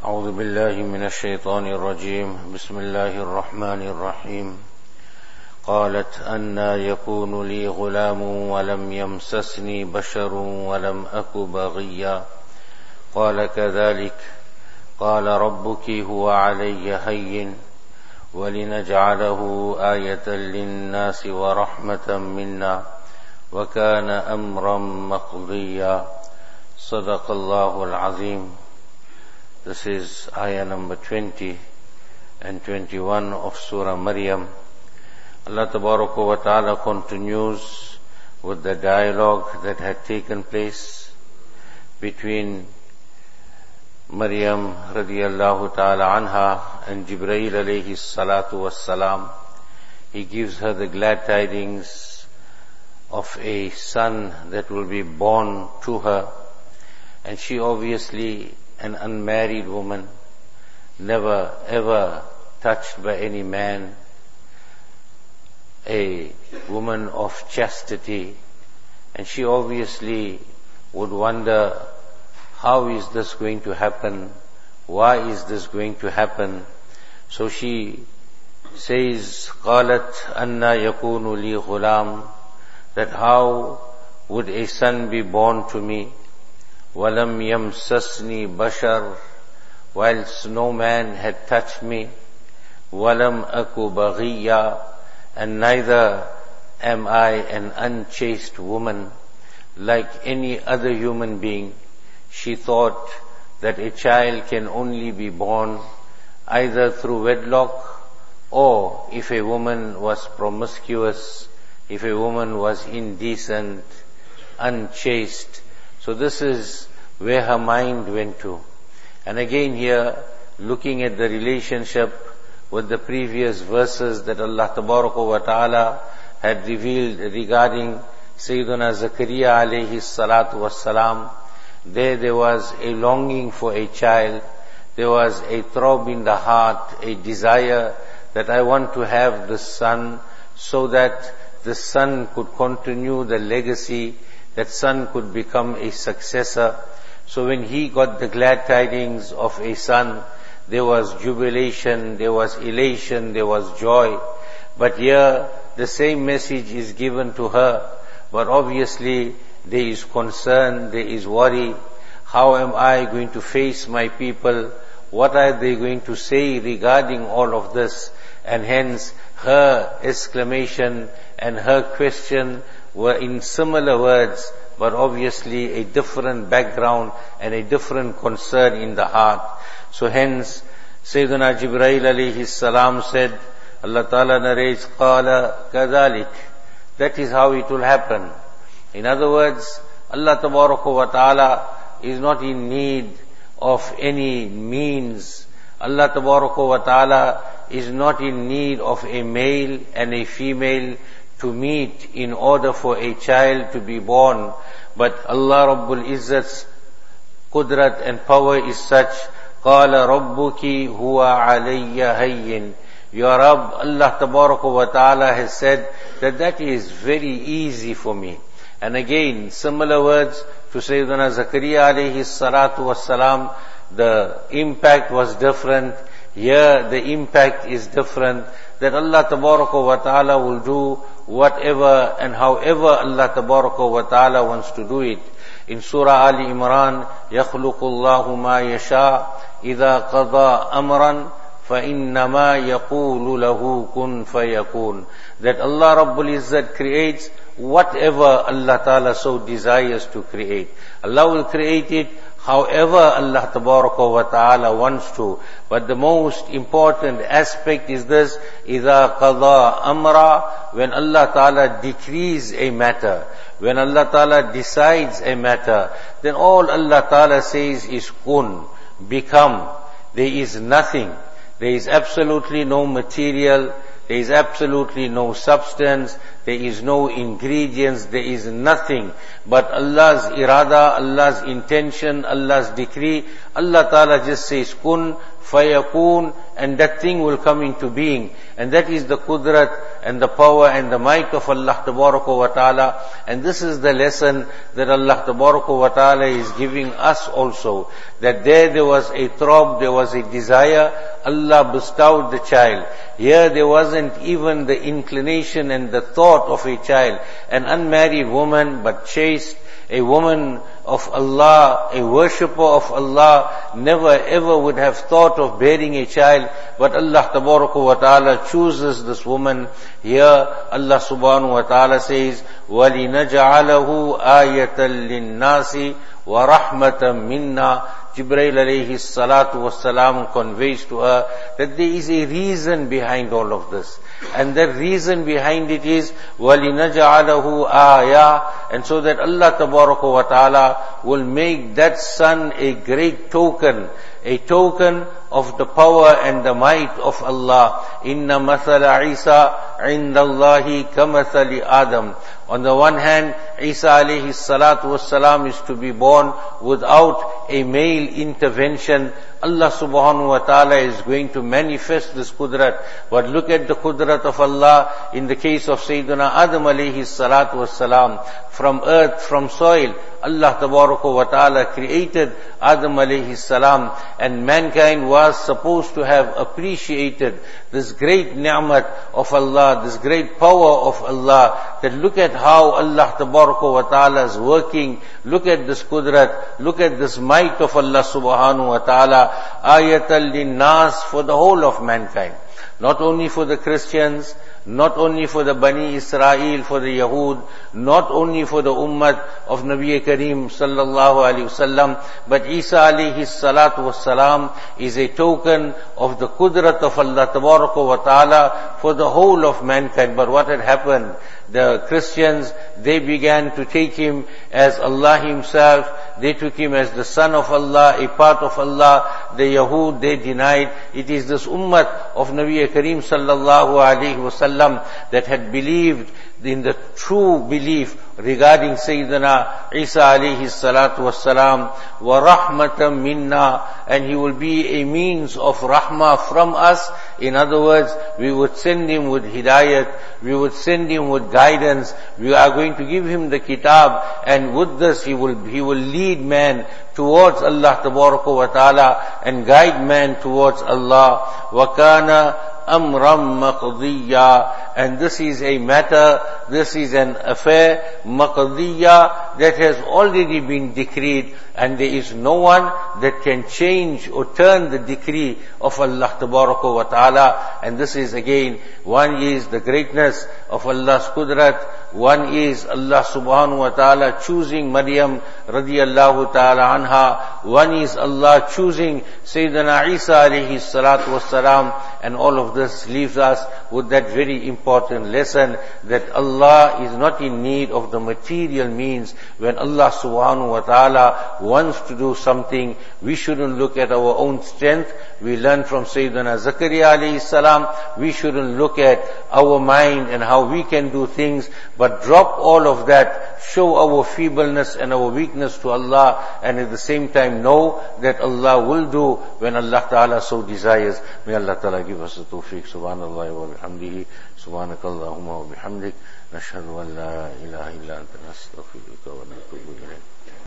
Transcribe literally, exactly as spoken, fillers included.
أعوذ بالله من الشيطان الرجيم بسم الله الرحمن الرحيم قالت أنى يكون لي غلام ولم يمسسني بشر ولم أك بغيا قال كذلك قال ربك هو علي هين ولنجعله آية للناس ورحمة منا وكان أمرا مقضيا صدق الله العظيم. This is ayah number twenty and twenty-one of Surah Maryam. Allah Tabaraka wa Ta'ala continues with the dialogue that had taken place between Maryam radiyallahu ta'ala anha and Jibreel alayhi salatu wassalam. He gives her the glad tidings of a son that will be born to her, and she obviously, an unmarried woman, never ever touched by any man, a woman of chastity, and she obviously would wonder, how is this going to happen? Why is this going to happen? So she says, قالت أَنَّا يَكُونُ لِي غُلَامٌ, that how would a son be born to me? وَلَمْ يَمْسَسْنِي بَشَرٌ, whilst no man had touched me. وَلَمْ أَكُ بَغِيًّا, and neither am I an unchaste woman like any other human being. She thought that a child can only be born either through wedlock, or if a woman was promiscuous, if a woman was indecent, unchaste. So this is where her mind went to. And again here, looking at the relationship with the previous verses that Allah Tabaraka wa Ta'ala had revealed regarding Sayyiduna Zakaria alayhi salatu wassalam, there there was a longing for a child, there was a throb in the heart, a desire that I want to have this son, so that the son could continue the legacy, that son could become a successor. So when he got the glad tidings of a son, there was jubilation, there was elation, there was joy. But here the same message is given to her, but obviously there is concern, there is worry. How am I going to face my people? What are they going to say regarding all of this? And hence her exclamation and her question were in similar words, but obviously a different background and a different concern in the heart. So hence Sayyidina Jibreel alayhi salam said, Allah Ta'ala narrates, قَالَ كَذَلِكَ, that is how it will happen. In other words, Allah Tabaraka wa Ta'ala is not in need of any means. Allah Tabaraka wa Ta'ala is not in need of a male and a female to meet in order for a child to be born. But Allah Rabbul Izzat's qudrat and power is such, قَالَ رَبُّكِ هُوَ عَلَيَّ هَيِّن, your Rabb, Allah Tabaraka wa Ta'ala has said that that is very easy for me. And again, similar words to Sayyidina Zakaria alayhi salatu wassalam, the impact was different. Here the impact is different, that Allah Tabaraka wa Ta'ala will do whatever and however Allah Tabaraka wa Ta'ala wants to do it. In Surah Ali Imran, يَخْلُقُ اللَّهُ مَا يَشَاءُ إِذَا قَضَى أَمْرًا فَإِنَّمَا يَقُولُ لَهُ كُن فَيَكُونُ, that Allah Rabbul Izzat creates whatever Allah Ta'ala so desires to create. Allah will create it however Allah Tabaraka wa Ta'ala wants to. But the most important aspect is this, إِذَا قَضَى أَمْرًا, when Allah Ta'ala decrees a matter, when Allah Ta'ala decides a matter, then all Allah Ta'ala says is kun, become. There is nothing. There is absolutely no material, there is absolutely no substance, there is no ingredients, there is nothing but Allah's irada, Allah's intention, Allah's decree. Allah Ta'ala just says kun, fayakun, and that thing will come into being. And that is the qudrat and the power and the might of Allah Tabaraka wa Ta'ala. And this is the lesson that Allah Tabaraka wa Ta'ala is giving us also. That there there was a throb, there was a desire, Allah bestowed the child. Here there wasn't even the inclination and the thought of a child. An unmarried woman, but chaste, a woman of Allah, a worshipper of Allah, never ever would have thought of bearing a child, but Allah Tabaraka wa Ta'ala chooses this woman. Here Allah Subhanahu wa Ta'ala says, وَلِنَجْعَلَهُ آيَةً لِلنَّاسِ وَرَحْمَةً مِنَّا. Jibreel alayhi salatu wassalam conveys to her that there is a reason behind all of this. And the reason behind it is, وَلِنَجْعَلَهُ آيَةً, and so that Allah Tabaraka wa Ta'ala will make that son a great token, a token of the power and the might of Allah. Inna mathala Isa indallahi kamathali Adam. On the one hand, Isa alayhi salatu wassalam is to be born without a male intervention. Allah subhanahu wa ta'ala is going to manifest this qudrat. But look at the qudrat of Allah in the case of Sayyidina Adam alayhi salatu wassalam. From earth, from soil, Allah tabaraka wa ta'ala created Adam alayhi salam, and mankind was supposed to have appreciated this great ni'mat of Allah, this great power of Allah, that look at how Allah tabaraka wa ta'ala is working, look at this qudrat, look at this might of Allah subhanahu wa ta'ala, ayatal linnas, for the whole of mankind. Not only for the Christians, not only for the Bani Israel, for the Yahud, not only for the Ummah of Nabi Kareem sallallahu alayhi wasallam, but Isa alayhi salatu wassalam is a token of the qudrat of Allah tabaraka wa ta'ala for the whole of mankind. But what had happened? The Christians, they began to take him as Allah himself, they took him as the son of Allah, a part of Allah. The Yahud, they denied. It is this ummah of Nabi Kareem sallallahu alayhi wasallam that had believed in the true belief regarding Sayyidina Isa alayhi salatu wassalam, wa rahmatan minna, and he will be a means of rahmah from us. In other words, we would send him with hidayat, we would send him with guidance, we are going to give him the kitab, and with this he will, he will lead man towards Allah tabaraka wa ta'ala and guide man towards Allah. Wa kana amram maqdiya, and this is a matter, this is an affair, maqdiya, that has already been decreed, and there is no one that can change or turn the decree of Allah tabaraka wa ta'ala. And this is again, one is the greatness of Allah's qudrat, one is Allah subhanahu wa ta'ala choosing Maryam radiyallahu ta'ala anha, one is Allah choosing Sayyidina Isa alayhi salatu wassalam, and all of this leaves us with that very important lesson that Allah is not in need of the material means. When Allah subhanahu wa ta'ala wants to do something, we shouldn't look at our own strength. We learn from Sayyidina Zakaria alayhi salam, we shouldn't look at our mind and how we can do things, but drop all of that, show our feebleness and our weakness to Allah, and at the same time know that Allah will do when Allah ta'ala so desires. May Allah ta'ala give us the tawfiq. Subhanallah wa bihamdihi, subhanakallahumma wa bihamdik, nashhadu an la ilaha illa anta nastaghfiruka wa natubu ilayk.